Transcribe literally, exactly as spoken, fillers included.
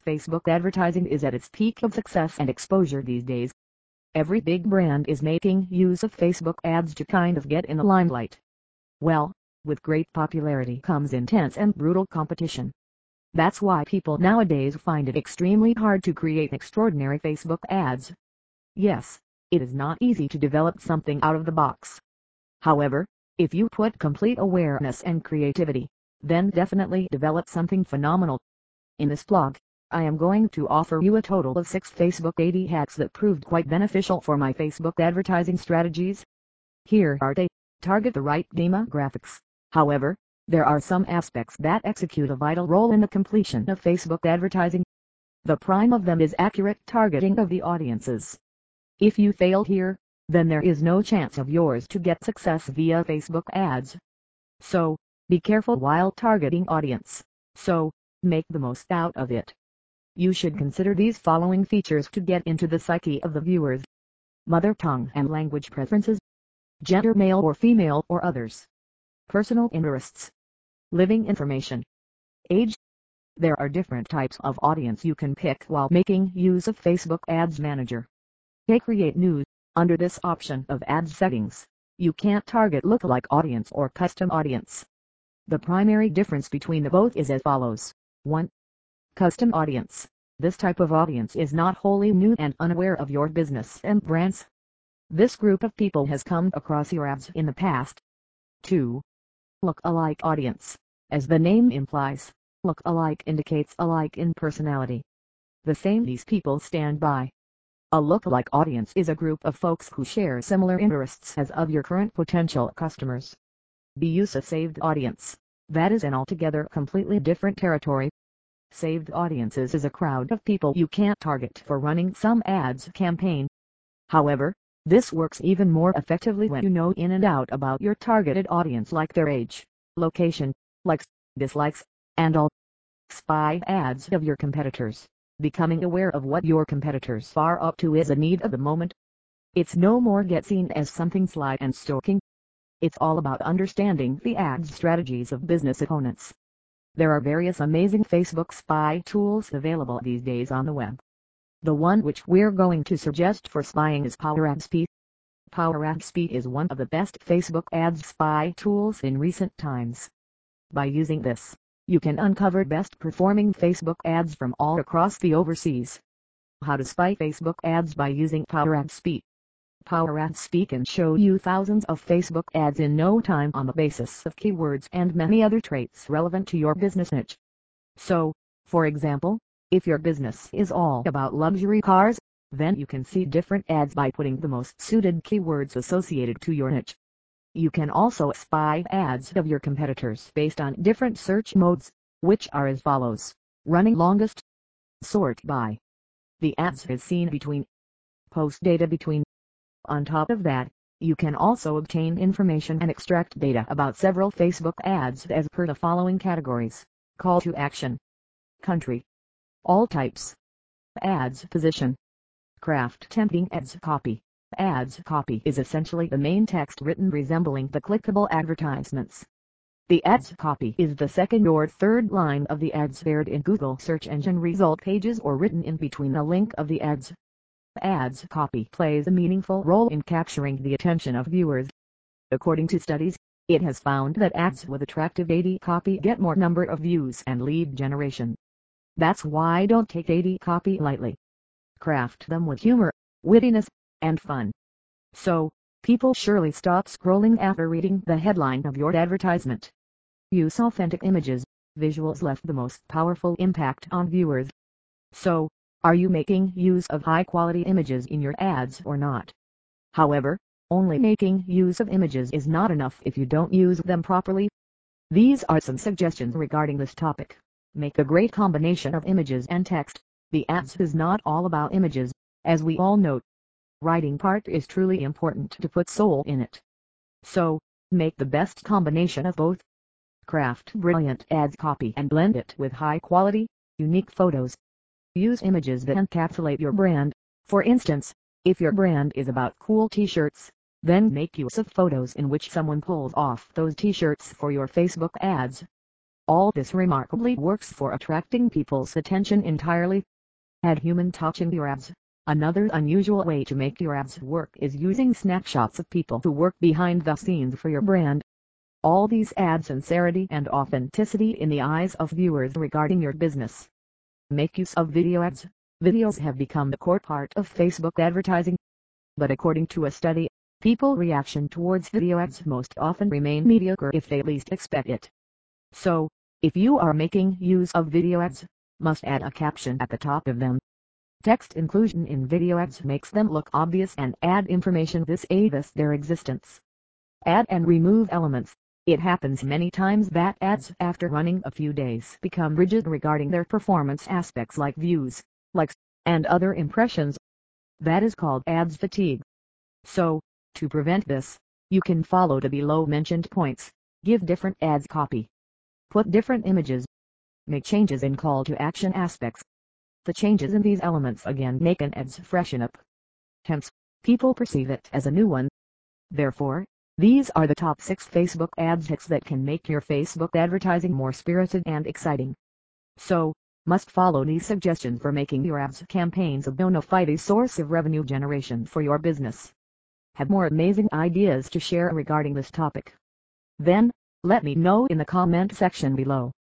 Facebook advertising is at its peak of success and exposure these days. Every big brand is making use of Facebook ads to kind of get in the limelight. Well, with great popularity comes intense and brutal competition. That's why people nowadays find it extremely hard to create extraordinary Facebook ads. Yes, it is not easy to develop something out of the box. However, if you put complete awareness and creativity, then definitely develop something phenomenal. In this blog, I am going to offer you a total of six Facebook ad hacks that proved quite beneficial for my Facebook advertising strategies. Here are they. Target the right demographics. However, there are some aspects that execute a vital role in the completion of Facebook advertising. The prime of them is accurate targeting of the audiences. If you fail here, then there is no chance of yours to get success via Facebook ads. So, be careful while targeting audience. So, make the most out of it. You should consider these following features to get into the psyche of the viewers. Mother tongue and language preferences. Gender, male or female or others. Personal interests. Living information. Age. There are different types of audience you can pick while making use of Facebook Ads Manager. Take Create News. Under this option of ads settings, you can't target lookalike audience or custom audience. The primary difference between the both is as follows. one. Custom audience. This type of audience is not wholly new and unaware of your business and brands. This group of people has come across your ads in the past. two. Look-alike audience. As the name implies, look-alike indicates alike in personality. The same these people stand by. A look-alike audience is a group of folks who share similar interests as of your current potential customers. B. Use a saved audience. That is an altogether completely different territory. Saved audiences is a crowd of people you can't target for running some ads campaign. However, this works even more effectively when you know in and out about your targeted audience, like their age, location, likes, dislikes, and all. Spy ads of your competitors. Becoming aware of what your competitors are up to is a need of the moment. It's no more get seen as something sly and stalking. It's all about understanding the ads strategies of business opponents. There are various amazing Facebook spy tools available these days on the web. The one which we're going to suggest for spying is PowerAdSpy. PowerAdSpy is one of the best Facebook ads spy tools in recent times. By using this, you can uncover best performing Facebook ads from all across the overseas. How to spy Facebook ads by using PowerAdSpy. PowerAdSpy can show you thousands of Facebook ads in no time on the basis of keywords and many other traits relevant to your business niche. So, for example, if your business is all about luxury cars, then you can see different ads by putting the most suited keywords associated to your niche. You can also spy ads of your competitors based on different search modes, which are as follows. Running longest. Sort by. The ads is seen between. Post data between. On top of that, you can also obtain information and extract data about several Facebook ads as per the following categories. Call to action. Country. All types. Ads position. Craft tempting ads copy. Ads copy is essentially the main text written resembling the clickable advertisements. The ads copy is the second or third line of the ads paired in Google search engine result pages or written in between the link of the ads. Ads copy plays a meaningful role in capturing the attention of viewers. According to studies, it has found that ads with attractive ad copy get more number of views and lead generation. That's why don't take ad copy lightly. Craft them with humor, wittiness, and fun. So, people surely stop scrolling after reading the headline of your advertisement. Use authentic images. Visuals left the most powerful impact on viewers. So, are you making use of high-quality images in your ads or not? However, only making use of images is not enough if you don't use them properly. These are some suggestions regarding this topic. Make a great combination of images and text. The ads is not all about images, as we all know. Writing part is truly important to put soul in it. So, make the best combination of both. Craft brilliant ads copy and blend it with high-quality, unique photos. Use images that encapsulate your brand. For instance, if your brand is about cool t-shirts, then make use of photos in which someone pulls off those t-shirts for your Facebook ads. All this remarkably works for attracting people's attention entirely. Add human touch in your ads. Another unusual way to make your ads work is using snapshots of people who work behind the scenes for your brand. All these add sincerity and authenticity in the eyes of viewers regarding your business. Make use of video ads. Videos have become the core part of Facebook advertising. But according to a study, people's reaction towards video ads most often remain mediocre if they least expect it. So, if you are making use of video ads, must add a caption at the top of them. Text inclusion in video ads makes them look obvious and add information this aids their existence. Add and remove elements. It happens many times that ads after running a few days become rigid regarding their performance aspects like views, likes, and other impressions. That is called ads fatigue. So, to prevent this, you can follow the below mentioned points. Give different ads copy. Put different images. Make changes in call to action aspects. The changes in these elements again make an ads freshen up. Hence, people perceive it as a new one. Therefore, these are the top six Facebook ads hacks that can make your Facebook advertising more spirited and exciting. So, must follow these suggestions for making your ads campaigns a bona fide source of revenue generation for your business. Have more amazing ideas to share regarding this topic? Then, let me know in the comment section below.